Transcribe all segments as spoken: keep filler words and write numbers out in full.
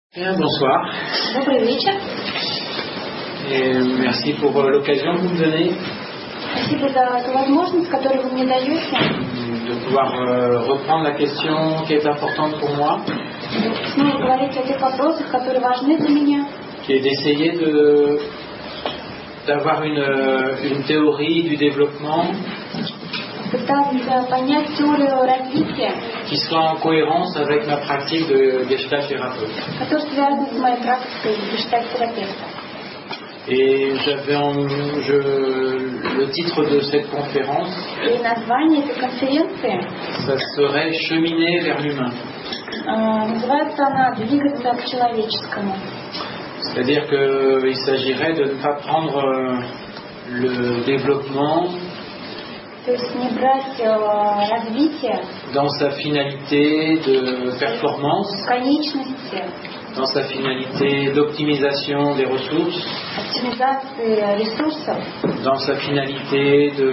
Bien, bonsoir. Добрый вечер. Et merci pour euh, l'occasion que vous me donnez Спасибо за эту возможность, которую вы мне даете, de pouvoir euh, reprendre la question qui est importante pour moi, снова говорить о тех вопросах, которые важны для меня, qui est d'essayer de d'avoir une, euh, une théorie du développement пытаться понять теорию развития, qui soit en cohérence avec ma pratique de Gestalt thérapeute. которая связана с моей практикой гештальт-терапевта. Et j'avais en, je, le titre de cette conférence, И название этой конференции ça serait Cheminer vers l'humain. э, называется она «Двигаться к человеческому». C'est-à-dire qu'il s'agirait de ne pas prendre euh, le développement То есть не брать э, развитие dans sa finalité de performance, в конечности, dans sa finalité d'optimisation des ressources, оптимизации ресурсов, dans sa finalité de,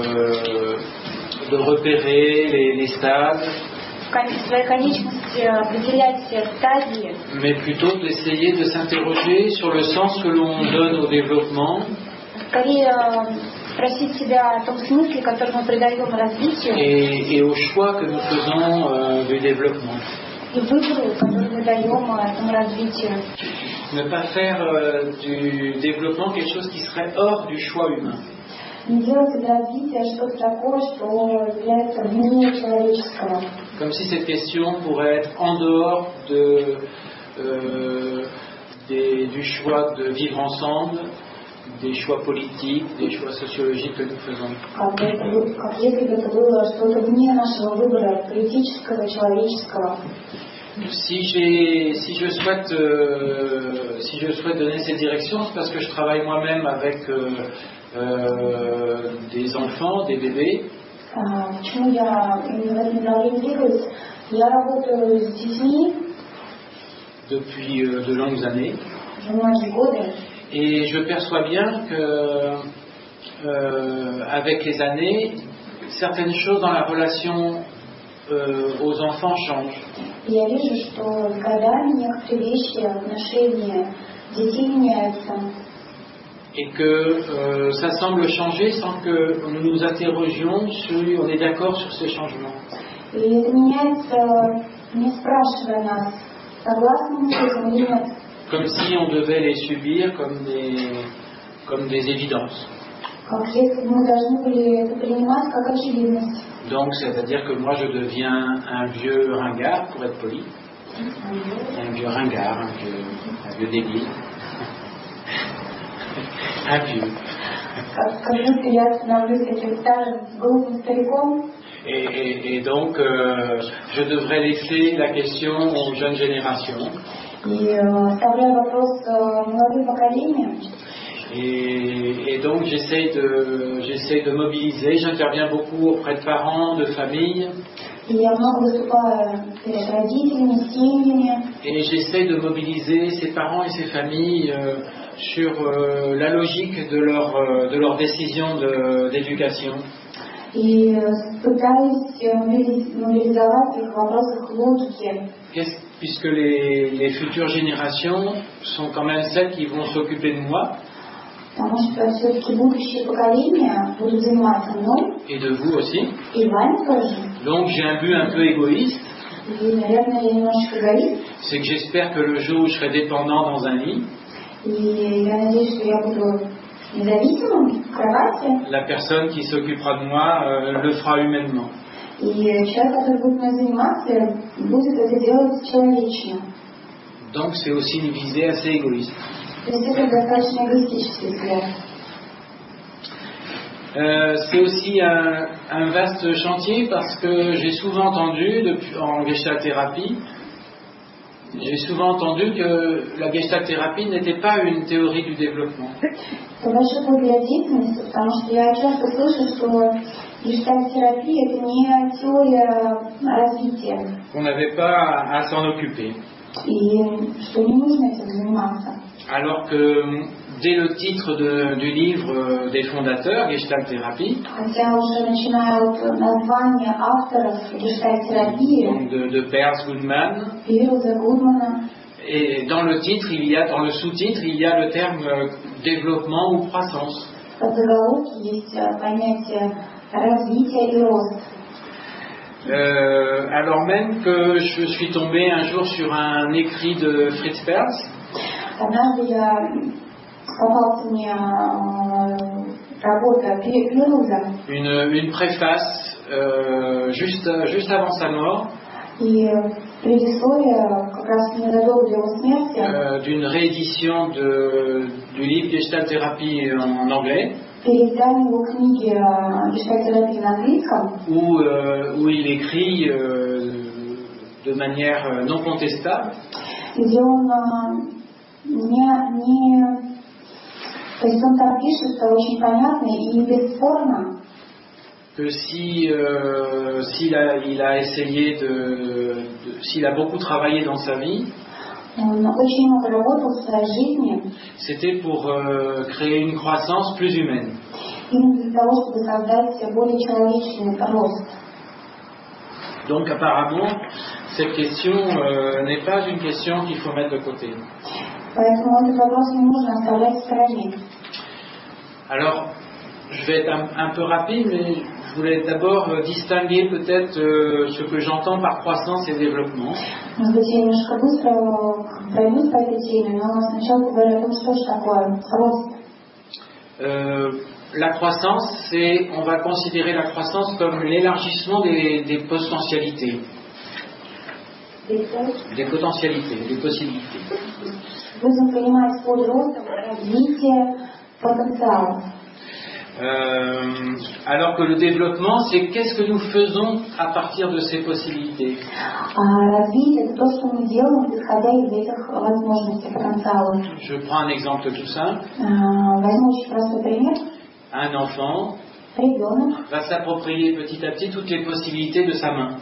de repérer les, les stades, в кон- в своей конечности определять все стадии, mais plutôt d'essayer de s'interroger sur le sens que l'on donne au développement скорее э, спросить себя о том смысле, который мы придаем развитию, et, et au choix que nous faisons euh, du développement. и выбору, который мы даем э, этому развитию. Ne pas faire euh, du développement quelque chose qui serait hors du choix humain. Не делать из развития что-то такое, что является вне человеческого. Comme si cette question pourrait être en dehors de, euh, des, du choix de vivre ensemble, des choix politiques, des choix sociologiques que nous faisons. Как, бы это было- как если бы это было что-то вне нашего выбора политического, человеческого. Si, j'ai, si, je souhaite, euh, si je souhaite donner cette direction, c'est parce que je travaille moi-même avec euh, euh, des enfants, des bébés. А, Почему я именно в этом направлении двигаюсь? Я работаю с детьми Depuis euh, de longues années. уже многие годы. Et je perçois bien que, euh, avec les années, certaines choses dans la relation euh, aux enfants changent. И я вижу, что с годами некоторые вещи, отношения детей меняются. Et que euh, ça semble changer sans que nous nous interrogions sur, on est d'accord sur ces changements. И это меняется, не спрашивая нас, согласны мы с этим или нет. Comme si on devait les subir comme des, comme des évidences. Как если бы мы должны были это принимать как очевидность. Donc, c'est-à-dire que moi, je deviens un vieux ringard, pour être poli. Un vieux ringard, un vieux, un vieux débile. Un vieux. Как, как будто я становлюсь таким старым, глупым стариком. Et, et, et donc, euh, je devrais laisser la question aux jeunes générations. И э, оставляю вопрос э, молодым поколениям. Et, et donc, j'essaie de, j'essaie de mobiliser. J'interviens beaucoup auprès de parents, de familles. И я много выступаю перед родителями, семьями. Et j'essaie de mobiliser ces parents et ces familles euh, sur euh, la logique de leur, euh, de leur décision de, d'éducation. И э, пытаюсь э, мобили- мобилизовать их в вопросах логики. Qu'est-ce- puisque les, les futures générations sont quand même celles qui vont s'occuper de moi Потому что все-таки будущее поколение будут заниматься мной et de vous aussi. и вами тоже. Donc j'ai un but un peu égoïste, И, наверное, я немножечко эгоист. c'est que j'espère que le jour où je serai dépendant dans un lit, И я надеюсь, что я буду независимым в кровати. la personne qui s'occupera de moi euh, le fera humainement. И человек, который будет мной заниматься, будет это делать человечно. Donc c'est aussi une visée assez égoïste. То есть это достаточно эгоистический взгляд. Euh, c'est aussi un, un vaste chantier parce que j'ai souvent entendu, depuis, en Gestalt-thérapie, j'ai souvent entendu que la Gestalt-thérapie n'était pas une théorie du développement. Это большой путь для деятельности, потому что я часто слышу, что гештальт-терапия – это не теория развития, On n'avait pas à, à s'en occuper. и что не нужно этим заниматься. Alors que dès le titre de- du livre euh, des fondateurs, Gestalt-thérapie, Хотя уже начиная от названия авторов гештальт-терапии, donc de, de Peirce Goodman, Пирлза, Гудмана, Et dans le titre, il y a, dans le sous-titre, il y a le terme euh, développement ou croissance. В заголовке есть понятие развития и рост. Euh, alors même que je suis tombé un jour sur un écrit de Fritz Perls. Однажды я попался мне работа Перуза. Une, une préface euh, juste, juste avant sa mort. И предыстория как раз незадолго до его смерти. Euh, d'une réédition de, du livre Gestalt-Thérapie en anglais. Переиздание его книги «Гештальт-терапия» на английском. Où, euh, où il écrit euh, de manière non contestable. Где он не, не, то есть он там пишет очень понятно и бесспорно. Que si euh, s'il a, il a essayé de, de s'il a beaucoup travaillé dans sa vie, он очень много работал в своей жизни. C'était pour euh, créer une croissance plus humaine. Именно для того, чтобы создать более человечный рост. Donc apparemment, cette question euh, n'est pas une question qu'il faut mettre de côté. Поэтому этот вопрос не нужно оставлять в стороне. Alors, je vais être un, un peu rapide, mais je voulais d'abord distinguer peut-être euh, ce que j'entends par croissance et développement. Может быть, я немножко быстро пройдусь по этой теме, но сначала поговорю о том, что же такое рост. Euh, la croissance, c'est, on va considérer la croissance comme l'élargissement des, des potentialités. Des potentialités, des possibilités. Будем понимать под ростом развитие потенциала. Euh, alors que le développement, c'est qu'est-ce que nous faisons à partir de ces possibilités. А развитие – это то, что мы делаем, исходя из этих возможностей, потенциалов. Je prends un exemple tout simple. Возьму очень простой пример. Un enfant Ребенок va s'approprier petit à petit toutes les possibilités de sa main.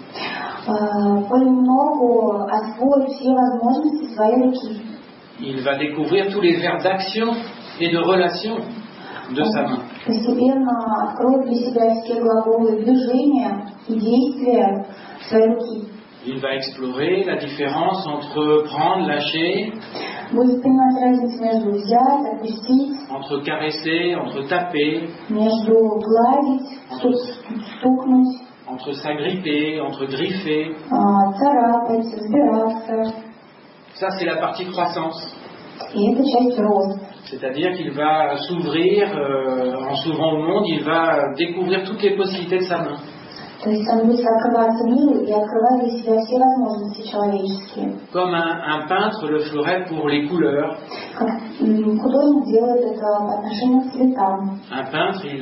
понемногу освоит все возможности своей руки. Il va découvrir tous les verbes d'action et de relation de sa main. Постепенно откроет для себя все глаголы движения и действия своей руки. Il va explorer la différence entre prendre, lâcher, Будет понимать разницу между взять, отпустить, entre caresser, entre taper, между гладить, стукнуть, entre s'agripper, entre griffer. царапать, взбираться. Ça, c'est la partie croissance. И это часть роста. C'est-à-dire qu'il va s'ouvrir, euh, en s'ouvrant au monde, il va découvrir toutes les possibilités de sa main. То есть он будет открываться миру и открывать для себя все возможности человеческие. Comme un, un peintre le ferait pour les couleurs. Как художник делает это по отношению к цветам. Un peintre, il,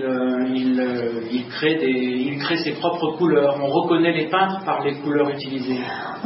il, il, crée des, il crée ses propres couleurs. On reconnaît les peintres par les couleurs utilisées.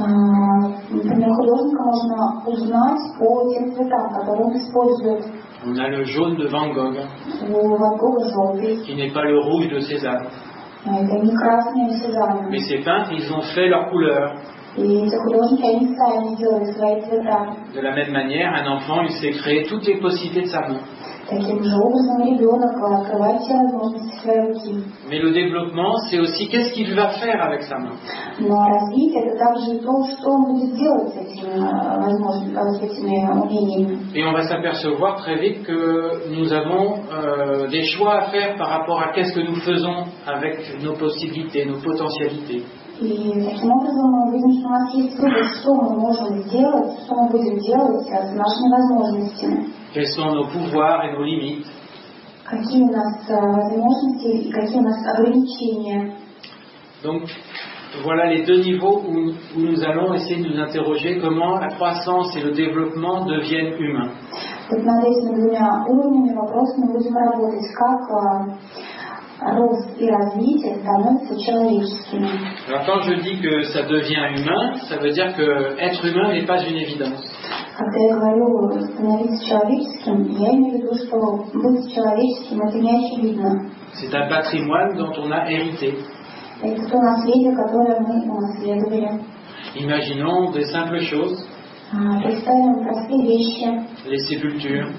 Например, художника можно узнать по тем цветам, которые он использует. On a le jaune de Van Gogh, У Ван Гога желтый. qui n'est pas le rouge de Cézanne. Это не красный, не Сезанна. Mais ces peintres, ils ont fait leurs couleurs. И эти художники, они сами делают свои цвета. De la même manière, un enfant, il sait créer toutes les possibilités de sa main. Таким же образом ребенок открывает все возможности своей руки. Mais le développement, c'est aussi qu'est-ce qu'il va faire avec sa main. Но развитие – это также и то, что он будет делать с этими возможностями, с этими умениями. Et on va s'apercevoir très vite que nous avons euh, des choix à faire par rapport à qu'est-ce que nous faisons avec nos possibilités, nos potentialités. И таким образом мы увидим, что у нас есть выбор, что мы можем сделать, что мы будем делать с нашими возможностями. Quels sont nos pouvoirs et nos limites. Какие у нас возможности и какие у нас ограничения. Donc, voilà les deux niveaux où, où nous allons essayer de nous interroger comment la croissance et le développement deviennent humains. Вот над этими двумя уровнями вопросами мы будем работать, как рост и развитие становятся человеческими. Alors quand je dis que ça devient humain, ça veut dire que être humain n'est pas une évidence. Когда я говорю становиться человеческим, я имею в виду, что быть человеческим это не очевидно. C'est un patrimoine dont on a hérité. Это то наследие, которое мы унаследовали. Imaginons des simples choses. Представим простые вещи. Les sépultures,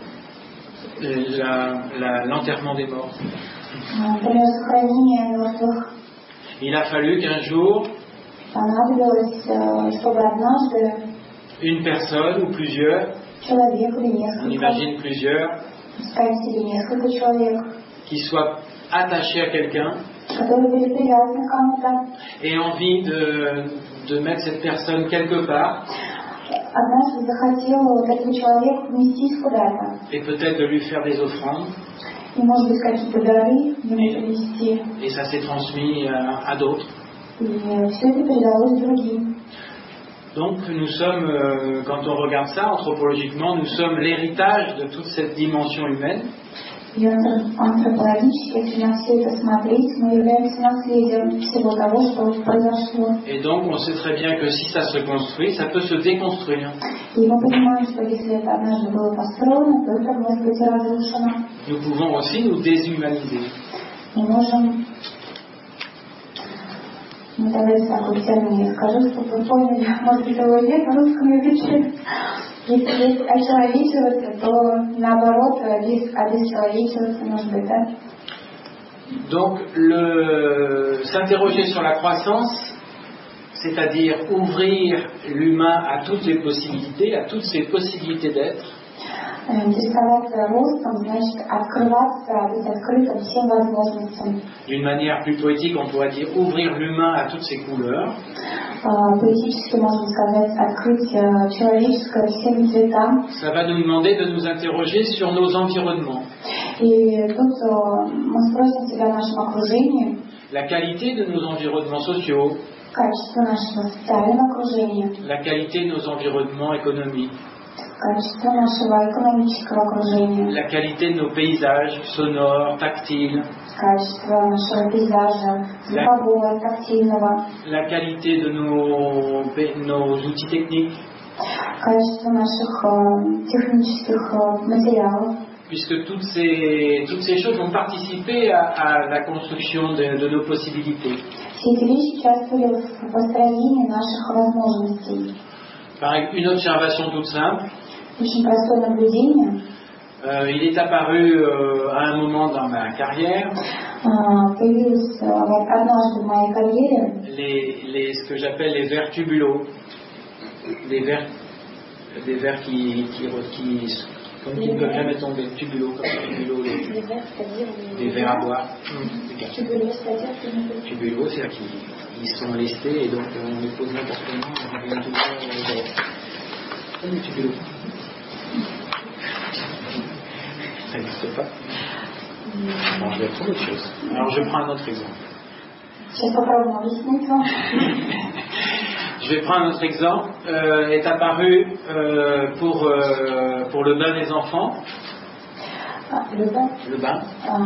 la, la, l'enterrement des morts. Например, сохранение мертвых. Il a fallu qu'un jour, Понадобилось, чтобы однажды une personne ou plusieurs, человек или on несколько, imagine plusieurs, представим себе несколько человек, qui soient attachés à quelqu'un которые были привязаны к кому-то. et envie de, de mettre cette personne quelque part Однажды захотел вот этого человека поместить куда-то. et peut-être de lui faire des offrandes, И, может быть, какие-то дары ему принести. et ça s'est transmis à, à d'autres. И все это передалось другим. Donc nous sommes, euh, quand on regarde ça anthropologiquement, nous sommes l'héritage de toute cette dimension humaine. И антропологически, если на все это смотреть, мы являемся наследием всего того, что произошло. Et donc on sait très bien que si ça se construit, ça peut se déconstruire. И мы понимаем, что если это однажды было построено, то это может быть и разрушено. Nous pouvons aussi nous déshumaniser. Мы можем... Ну, давайте такой термин я скажу, чтобы вы поняли, может быть, его нет на русском языке. Если есть очеловечиваться, то наоборот, обесчеловечиваться, может быть, да? Donc le, s'interroger sur la croissance, c'est-à-dire ouvrir l'humain à toutes les possibilités, à toutes ses possibilités d'être. Интересоваться ростом, значит, открываться, быть открытым всем возможностям. D'une manière plus poétique, on pourrait dire ouvrir l'humain à toutes ses couleurs. Поэтически можно сказать, открыть человеческое всем цветам. Ça va nous demander de nous interroger sur nos environnements. И тут мы спросим себя в нашем окружении. La qualité de nos environnements sociaux. Качество нашего социального окружения. La qualité de nos environnements économiques. Качество нашего экономического окружения. La qualité de nos paysages sonores, tactiles. Качество нашего пейзажа, звукового, тактильного. La qualité de nos, nos outils techniques. Качество наших э, технических э, материалов. Puisque toutes ces, toutes ces choses vont participer à, à la construction de, de nos possibilités. Все эти вещи участвовали в построении наших возможностей. Par une observation toute simple. Очень простое наблюдение. Euh, il est apparu euh, à un moment dans ma carrière Появилось однажды в моей карьере les, les, ce que j'appelle les vers tubulos, des vers, des vers qui, qui, qui, comme qui ne peuvent jamais tomber, tubulos, comme ça, tubulos, les, les vers, c'est-à-dire des vers à boire. Mmh. Tubulos, c'est-à-dire que tubulos, c'est-à-dire qu'ils ils sont lestés et donc on les pose n'importe comment, on vient tout le temps, comme les tubulos. Ça n'existe pas. Alors, je vais prendre autre chose. Alors, je prends un autre exemple. Je vais prendre un autre exemple. Euh, est apparu euh, pour, euh, pour le bain des enfants. Le bain. Le bain.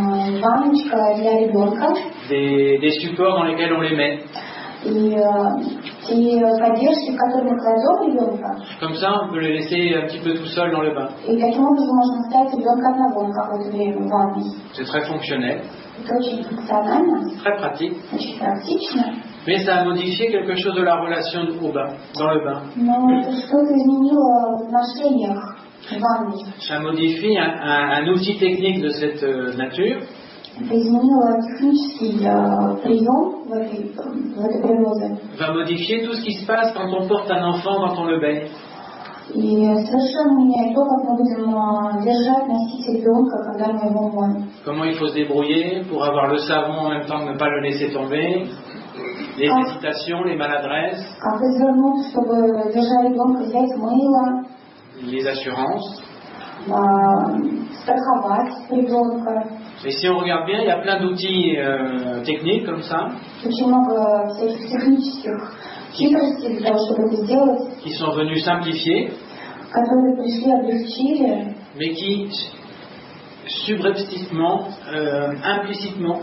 Euh, des, des supports dans lesquels on les met. И те поддержки, в которые мы кладем ребенка. Comme ça, on peut le laisser un petit peu tout seul dans le bain. И таким образом можно оставить ребенка одного на какое-то время в ванной. C'est très fonctionnel. Это очень функционально. Très pratique. Очень практично. Mais ça a modifié quelque chose de la relation au bain, dans le bain. Но это что-то изменило в отношениях в ванной. Ça modifie un, un, un outil technique de cette euh, nature. Это изменило технический э, прием в этой, в этой природе. Va modifier tout ce qui se passe quand on porte un enfant quand on le baigne. И совершенно меняет то, как мы будем держать, носить ребенка, когда мы его моем. Comment il faut se débrouiller pour avoir le savon en même temps que ne pas le laisser tomber. Les ah. hésitations, les maladresses. Как извернуть, чтобы держать ребенка, взять мыло. Les assurances. Страховать ребенка. Et si on regarde bien, il y a plein d'outils euh, techniques comme ça. Очень много всяких технических хитростей для того, чтобы это сделать. Qui sont venus simplifier. Которые пришли, облегчили. Mais qui subrepticement, euh, implicitement,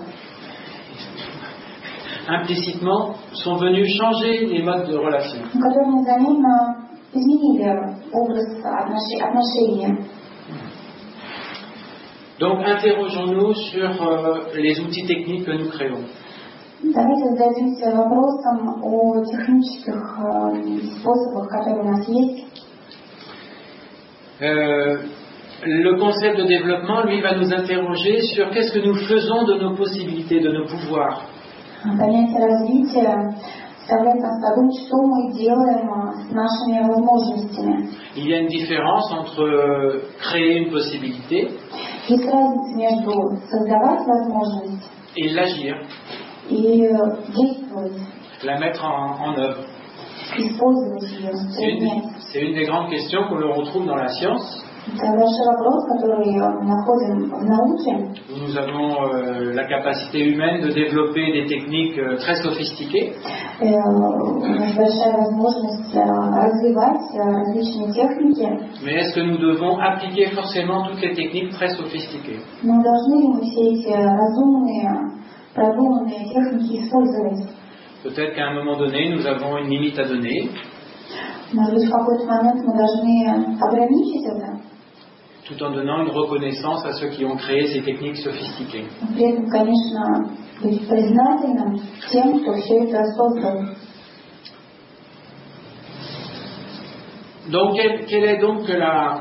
implicitement sont venus changer les modes de relation. Которые незаметно изменили образ отношения. Donc, interrogeons-nous sur euh, les outils techniques que nous créons. Давайте зададимся вопросом о технических э, способах, которые у нас есть. Euh, le concept de développement, lui, va nous interroger sur qu'est-ce que nous faisons de nos possibilités, de nos pouvoirs. Понятие развития заставляет нас подумать, что мы делаем с нашими возможностями. Il y a une différence entre créer une possibilité Есть разница между создавать возможность et l'agir, и действовать, la mettre en, en œuvre. использовать ее, C'est une, применять. c'est une des grandes questions que l'on retrouve dans la science. Это большой вопрос, который мы находим в науке. Nous avons euh, la capacité humaine de développer des techniques euh, très sophistiquées. У нас большая возможность развивать различные техники. Mais est-ce que nous devons appliquer forcément toutes les techniques très sophistiquées? Но должны ли мы все эти разумные, продуманные техники использовать? Peut-être qu'à un moment donné, nous avons une limite à donner. Может быть, в какой-то момент мы должны ограничить это, tout en donnant une reconnaissance à ceux qui ont créé ces techniques sophistiquées. при этом, конечно, быть признательным тем, кто все это создал. Donc, quelle, quelle est donc la,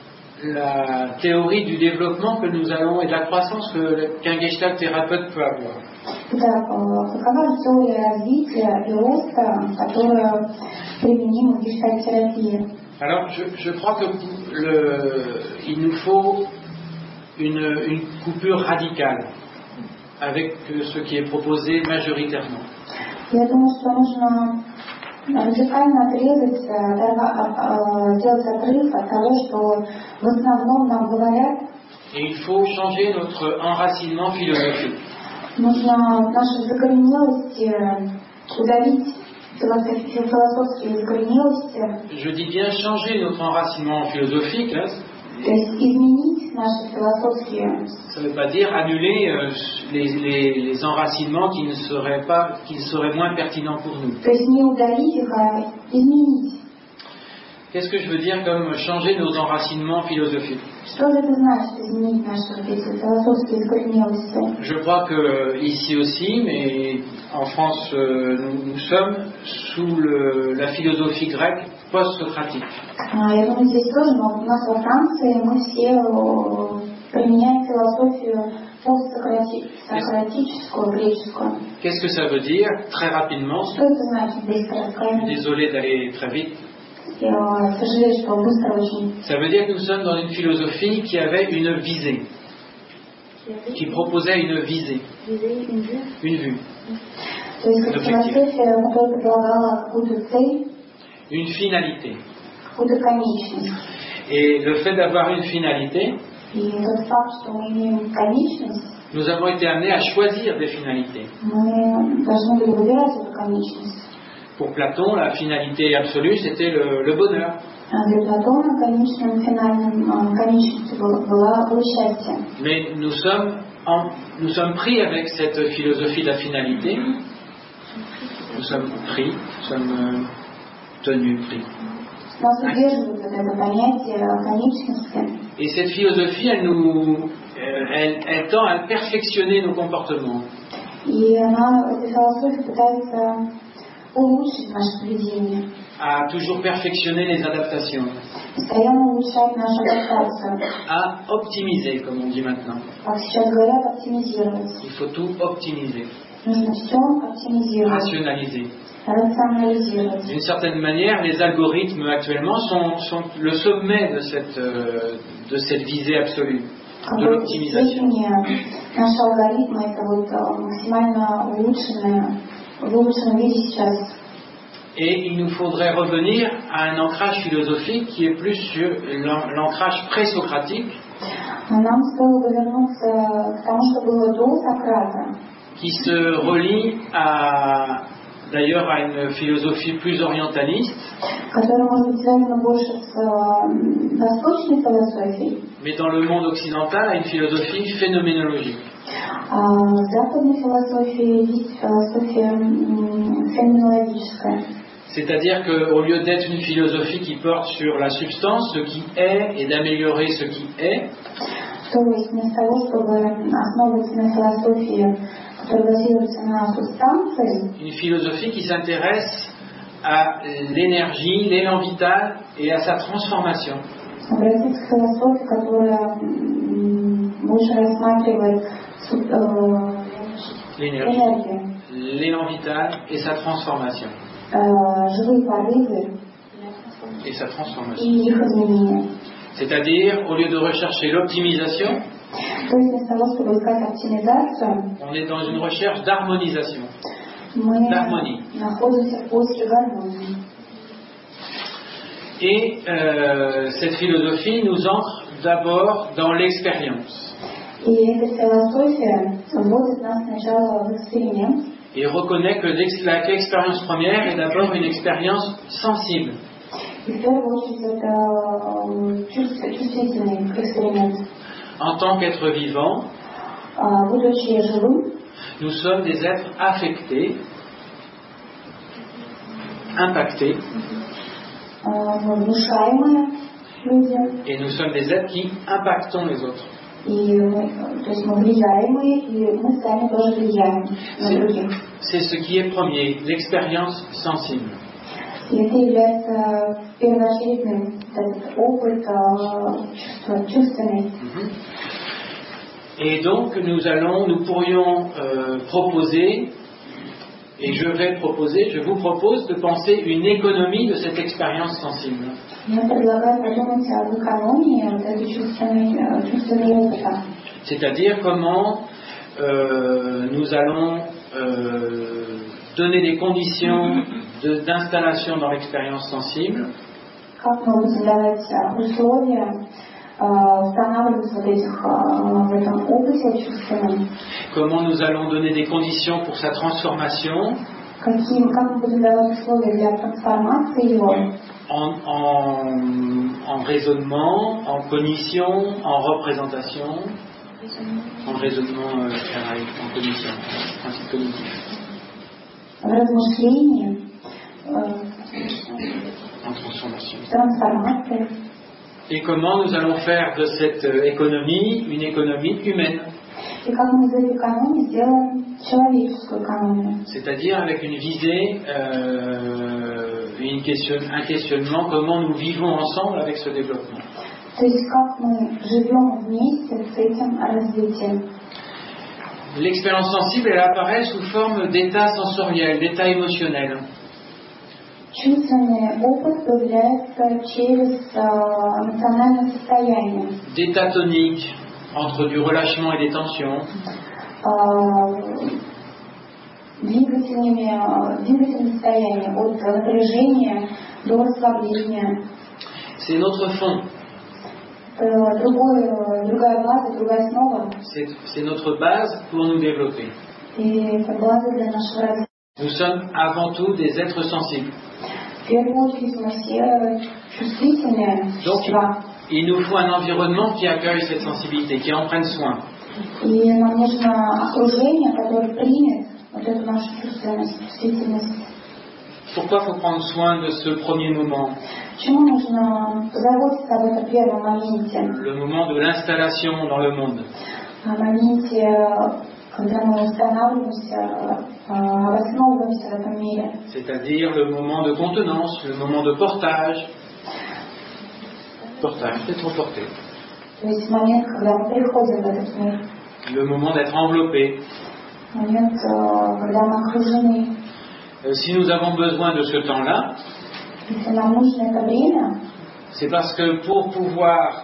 la théorie du développement que nous allons et de la croissance que, qu'un Gestalt thérapeute peut avoir? Итак, какова же теория развития и роста, которая применима в гештальт-терапии? Alors, je, je crois que le, il nous faut une, une coupure radicale avec ce qui est proposé majoritairement. Я думаю, что нужно радикально отрезать, сделать отрыв от того, что в основном нам говорят. Et il faut changer notre enracinement philosophique. Нужно нашу закоренелость удалить, философские закоренелости. Je dis bien changer notre enracinement philosophique. Hein. То есть изменить наши философские. Ça ne veut pas dire annuler euh, les, les, les enracinements qui ne seraient pas, qui seraient moins pertinents pour nous. То есть не удалить их, а изменить. Qu'est-ce que je veux dire comme changer nos enracinements philosophiques? Что же это значит изменить наши философские закоренелости? Je crois que ici aussi, mais en France, euh, nous, nous sommes sous le, la philosophie grecque post-socratique. Я думаю, здесь тоже, но у нас во Франции мы все применяем философию постсократическую, греческую. Qu'est-ce que ça veut dire? Très rapidement. Что это значит, быстро Je расскажем? suis désolé d'aller très vite. Я сожалею, что быстро очень. Ça veut dire que nous sommes dans une philosophie qui avait une visée, qui proposait une visée, une vue, То есть как философия, которая предлагала какую-то цель, une finalité. какую-то конечность. Et le fait d'avoir une finalité, И тот факт, что мы имеем конечность, nous avons été amenés à choisir des finalités. мы должны были выбирать эту конечность. Pour Platon, la finalité absolue, c'était le, le bonheur. Для Платона конечным финальным конечностью была было счастье. Mais nous sommes, en, nous sommes pris avec cette philosophie de la finalité. Nous sommes pris, nous sommes euh, tenus pris. Нас удерживает вот это понятие конечности. Et cette philosophie, elle nous, elle, elle tend à perfectionner nos comportements. И она, эта философия пытается улучшить наше поведение. À toujours perfectionner les adaptations. Постоянно улучшать нашу адаптацию. À optimiser, comme on dit maintenant. Как сейчас говорят, оптимизировать. Il faut tout optimiser. Нужно все оптимизировать. Rationaliser. Рационализировать. D'une certaine manière, les algorithmes actuellement sont, sont le sommet de cette, euh, de cette visée absolue, de l'optimisation. Наши алгоритмы это вот максимально улучшенные, в улучшенном виде сейчас. Et il nous faudrait revenir à un ancrage philosophique qui est plus sur l'ancrage pré-socratique. Нам стоило бы вернуться к тому, что было до Сократа. Qui se relie à, d'ailleurs à une philosophie plus orientaliste. Которая может быть связана больше с восточной философией. Mais dans le monde occidental, à une philosophie phénoménologique. А в западной философии есть философия феноменологическая. C'est-à-dire qu'au lieu d'être une philosophie qui porte sur la substance, ce qui est, et d'améliorer ce qui est, То есть вместо того, чтобы основываться на философии, которая базируется на субстанции, une philosophie qui s'intéresse à l'énergie, l'élan vital et à sa transformation. обратиться к философии, которая больше рассматривает энергию. l'élan vital et sa transformation. э, живые порывы Et sa transformation. и их изменения. C'est-à-dire, au lieu de rechercher l'optimisation, То есть вместо того, чтобы искать оптимизацию, on est dans une recherche d'harmonisation, мы d'harmonie. находимся в поиске гармонии. Et euh, cette philosophie nous ancre d'abord dans l'expérience И эта философия вводит нас сначала в эксперимент et reconnaît que l'ex- la- que l'expérience première est d'abord une expérience sensible. и в первую очередь это чувств- чувствительный эксперимент. En tant qu'être vivant, А, Будучи живым, nous sommes des êtres affectés, impactés, а, внушаемые люди, et nous sommes des êtres qui impactons les autres. и мы, то есть мы влияемые, и мы сами тоже влияем на C'est, других. c'est ce qui est premier, l'expérience sensible. И это является первоочередным, этот опыт а, чувства, чувственный. Mhm. Et donc nous allons, nous pourrions euh, proposer, et je vais proposer, je vous propose de penser une économie de cette expérience sensible. Я предлагаю подумать об экономии вот этой чувственной, э, чувственной опыта. C'est-à-dire comment euh, nous allons euh, donner des conditions de- d'installation dans l'expérience sensible, Как мы будем давать э, условия э, устанавливать вот этих, э, в этом опыте чувственном, comment nous allons donner des conditions pour sa transformation каким, как мы будем давать условия для трансформации его, en, en, en raisonnement, en cognition, en représentation, en raisonnement, euh, pareil, en cognition, principe cognitif, в размышлении, э, en transformation. трансформации. Et comment nous allons faire de cette euh, économie une économie humaine, И как мы из этой экономии сделаем человеческую экономию. c'est-à-dire avec une visée, euh, une question, un questionnement, comment nous vivons ensemble avec ce développement. То есть как мы живем вместе с этим развитием. L'expérience sensible, elle apparaît sous forme d'état sensoriel, d'état émotionnel. Чувственный опыт появляется через э, эмоциональное состояние, D'état tonique, entre du relâchement et des tensions, э, двигательными, э, двигательное состояние, от напряжения до расслабления. c'est notre fond, Это другой, э, другая база, другая основа, c'est, c'est notre base pour nous développer. и это база для нашего развития. Nous sommes avant tout des êtres sensibles. В первую очередь мы все чувствительные Donc, существа. il nous faut un environnement qui accueille cette sensibilité, qui en prenne soin. И нам нужно окружение, которое примет вот эту нашу чувственность, чувствительность. Pourquoi faut prendre soin de ce premier moment, Почему нужно позаботиться об этом первом моменте, le moment de l'installation dans le monde? о моменте, когда мы устанавливаемся, обосновываемся в этом мире. C'est-à-dire le moment de contenance, le moment de portage. Portage, d'être porté. То есть момент, когда мы приходим в этот мир, Le moment d'être enveloppé. момент, э, когда мы окружены. Euh, Si nous avons besoin de ce temps-là, Если нам нужно это время, c'est parce que pour pouvoir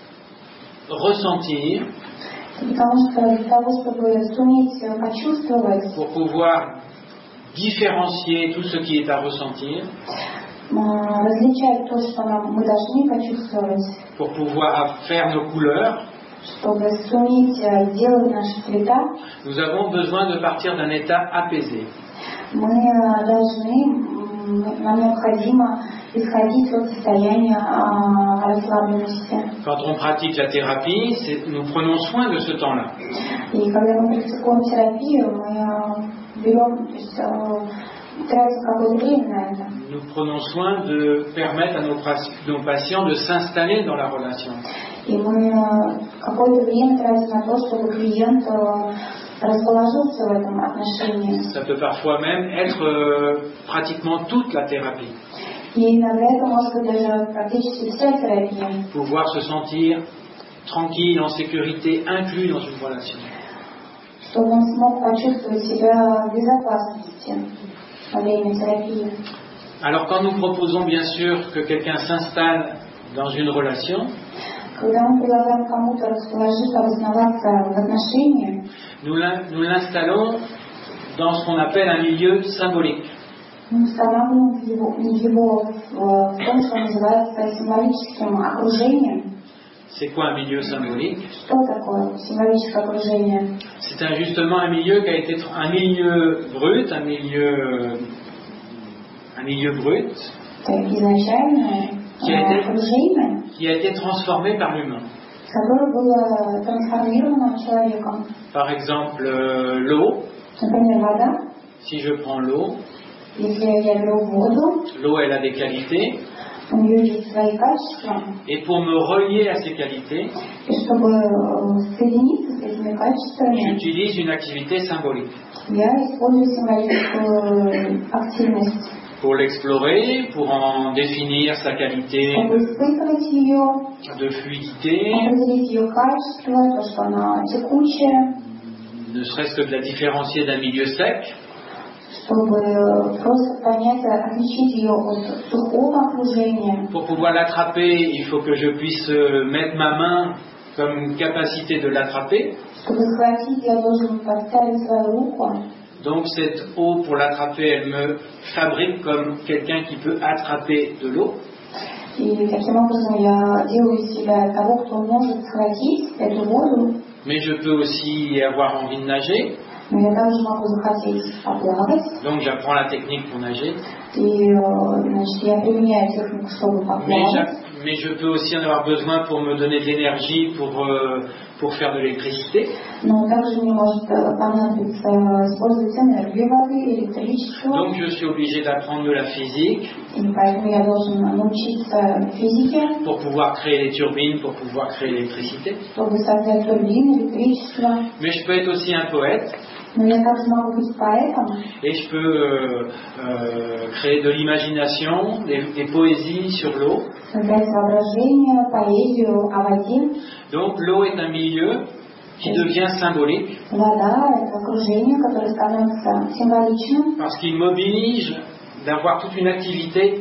ressentir, потому что для того, чтобы суметь почувствовать, pour pouvoir différencier tout ce qui est à ressentir, э, различать то, что нам, мы должны почувствовать, pour pouvoir faire nos couleurs, чтобы суметь э, сделать наши цвета, nous avons besoin de partir d'un état apaisé. мы э, должны, м, нам необходимо исходить от состояния э, расслабленности. Quand on pratique la thérapie, c'est- nous prenons soin de ce temps-là. И когда мы практикуем терапию, мы э, берем, то есть, э, тратим какое-то время на это. Nous prenons soin de permettre à nos, pra- nos patients de s'installer dans la relation. И мы э, какое-то время тратим на то, чтобы клиент э, расположился в этом отношении. Ça peut parfois même être euh, pratiquement toute la thérapie. И иногда это может быть даже практически вся терапия. Pouvoir se sentir tranquille, en sécurité, inclus dans une relation. чтобы он смог почувствовать себя в безопасности во время терапии. Alors quand nous proposons bien sûr que quelqu'un s'installe dans une relation, Когда мы предлагаем кому-то расположиться, обосноваться в отношениях, nous l'installons dans ce qu'on appelle un milieu symbolique. мы устанавливаем его, его в, в том, что называется символическим окружением. C'est quoi un milieu symbolique? Что такое символическое окружение? C'est un, justement un milieu qui a été un milieu brut, un milieu un milieu brut Это изначальное qui a été, окружение, qui a été transformé par l'humain. которое было трансформировано человеком. Par exemple, euh, l'eau. Например, вода. Si je prends l'eau, Если я беру воду, l'eau elle a des qualités. у нее есть свои качества. Et pour me relier à ces qualités, И чтобы соединиться с этими качествами, j'utilise une activité symbolique. Я использую символическую активность. Pour l'explorer, pour en définir sa qualité Чтобы испытывать ее, de fluidité, определить ее качество, то, что она текучая, ne serait-ce que de la différencier d'un milieu sec, чтобы просто понять, отличить ее от сухого окружения. pour pouvoir l'attraper, il faut que je puisse mettre ma main comme une capacité de l'attraper. Чтобы схватить, я должен подставить свою руку. Donc cette eau, pour l'attraper, elle me fabrique comme quelqu'un qui peut attraper de l'eau. И таким образом я делаю из себя того, кто может схватить эту воду. Mais je peux aussi avoir envie de nager. Но я также могу захотеть поплавать. Donc j'apprends la technique pour nager. И, значит, я применяю технику, чтобы поплавать. Mais je peux aussi en avoir besoin pour me donner de l'énergie, pour, euh, pour faire de l'électricité. Но также мне может понадобиться использовать энергию воды, электричество. Donc je suis obligé d'apprendre de la physique. И поэтому я должен научиться физике. Pour pouvoir créer les turbines, pour pouvoir créer l'électricité. Чтобы создать турбины, электричество. Mais je peux être aussi un poète. Но я также могу быть поэтом. Et je peux euh, euh, créer de l'imagination, des, des poésies sur l'eau. Создать воображение, поэзию о воде. Donc l'eau est un milieu qui devient symbolique. Вода – это окружение, которое становится символичным. Parce qu'il m'oblige d'avoir toute une activité.